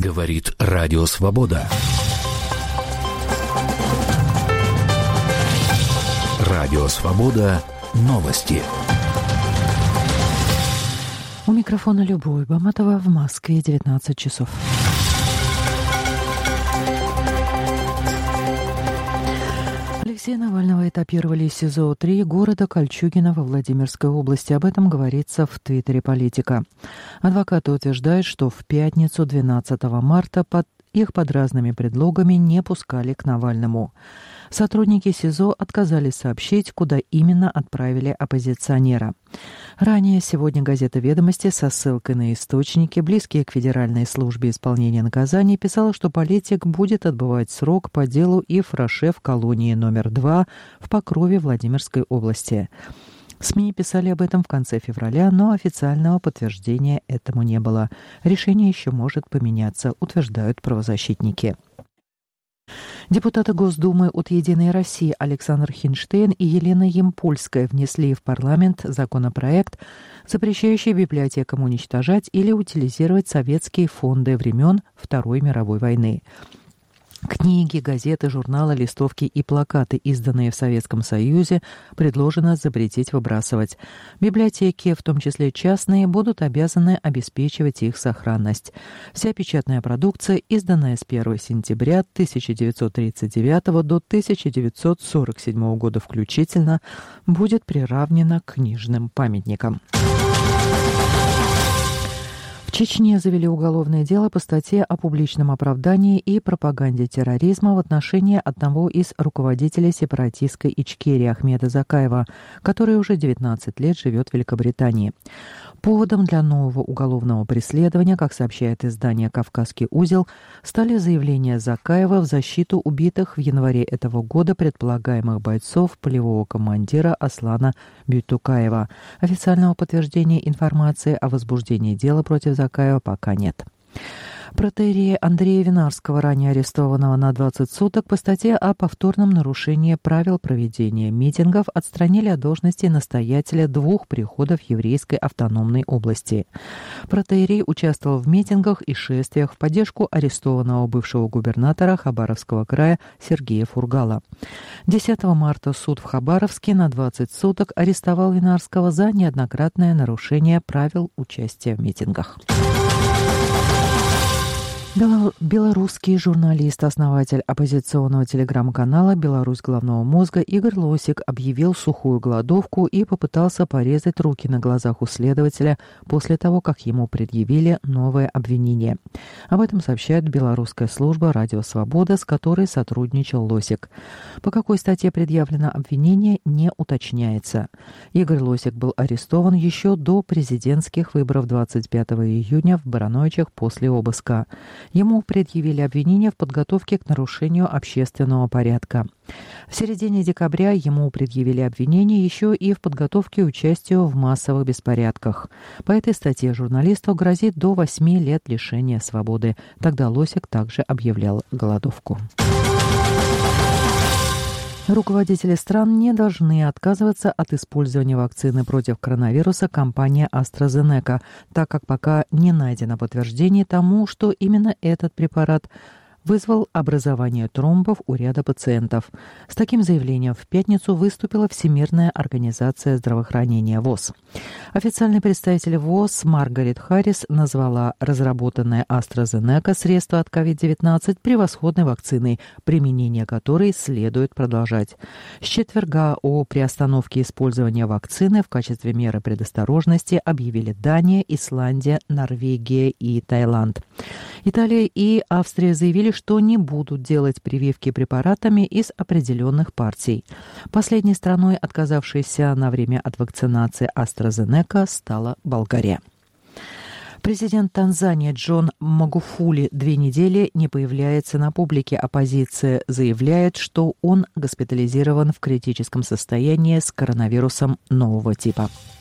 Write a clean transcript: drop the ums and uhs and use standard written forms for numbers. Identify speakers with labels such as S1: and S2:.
S1: Говорит Радио Свобода. Радио Свобода. Новости.
S2: У микрофона Любовь Баматова, в Москве 19 часов. Алексея Навального этапировали из СИЗО-3 города Кольчугино во Владимирской области. Об этом говорится в Твиттере «Политика». Адвокаты утверждают, что в пятницу 12 марта их под разными предлогами не пускали к Навальному. Сотрудники СИЗО отказались сообщить, куда именно отправили оппозиционера. Ранее сегодня газета «Ведомости» со ссылкой на источники, близкие к Федеральной службе исполнения наказаний, писала, что политик будет отбывать срок по делу Ифраше в колонии номер 2 в Покрове Владимирской области. СМИ писали об этом в конце февраля, но официального подтверждения этому не было. Решение еще может поменяться, утверждают правозащитники. Депутаты Госдумы от «Единой России» Александр Хинштейн и Елена Ямпольская внесли в парламент законопроект, запрещающий библиотекам уничтожать или утилизировать советские фонды времен Второй мировой войны. Книги, газеты, журналы, листовки и плакаты, изданные в Советском Союзе, предложено запретить выбрасывать. Библиотеки, в том числе частные, будут обязаны обеспечивать их сохранность. Вся печатная продукция, изданная с 1 сентября 1939 до 1947 года включительно, будет приравнена к книжным памятникам. В Чечне завели уголовное дело по статье о публичном оправдании и пропаганде терроризма в отношении одного из руководителей сепаратистской Ичкерии Ахмеда Закаева, который уже 19 лет живет в Великобритании. Поводом для нового уголовного преследования, как сообщает издание «Кавказский узел», стали заявления Закаева в защиту убитых в январе этого года предполагаемых бойцов полевого командира Аслана Бюйтукаева. Официального подтверждения информации о возбуждении дела против Закаева пока нет. Протоиерея Андрея Винарского, ранее арестованного на 20 суток по статье о повторном нарушении правил проведения митингов, отстранили от должности настоятеля 2 приходов еврейской автономной области. Протоиерей участвовал в митингах и шествиях в поддержку арестованного бывшего губернатора Хабаровского края Сергея Фургала. 10 марта суд в Хабаровске на 20 суток арестовал Винарского за неоднократное нарушение правил участия в митингах. Белорусский журналист, основатель оппозиционного телеграм-канала «Беларусь головного мозга» Игорь Лосик объявил сухую голодовку и попытался порезать руки на глазах у следователя после того, как ему предъявили новое обвинение. Об этом сообщает белорусская служба «Радио Свобода», с которой сотрудничал Лосик. По какой статье предъявлено обвинение, не уточняется. Игорь Лосик был арестован еще до президентских выборов 25 июня в Барановичах после обыска. Ему предъявили обвинение в подготовке к нарушению общественного порядка. В середине декабря ему предъявили обвинение еще и в подготовке к участию в массовых беспорядках. По этой статье журналисту грозит до 8 лет лишения свободы. Тогда Лосик также объявлял голодовку. Руководители стран не должны отказываться от использования вакцины против коронавируса компании AstraZeneca, так как пока не найдено подтверждение тому, что именно этот препарат вызвал образование тромбов у ряда пациентов. С таким заявлением в пятницу выступила Всемирная организация здравоохранения ВОЗ. Официальный представитель ВОЗ Маргарет Харрис назвала разработанное AstraZeneca средство от COVID-19 превосходной вакциной, применение которой следует продолжать. С четверга о приостановке использования вакцины в качестве меры предосторожности объявили Дания, Исландия, Норвегия и Таиланд. Италия и Австрия заявили, что не будут делать прививки препаратами из определенных партий. Последней страной, отказавшейся на время от вакцинации AstraZeneca, стала Болгария. Президент Танзании Джон Магуфули 2 недели не появляется на публике. Оппозиция заявляет, что он госпитализирован в критическом состоянии с коронавирусом нового типа.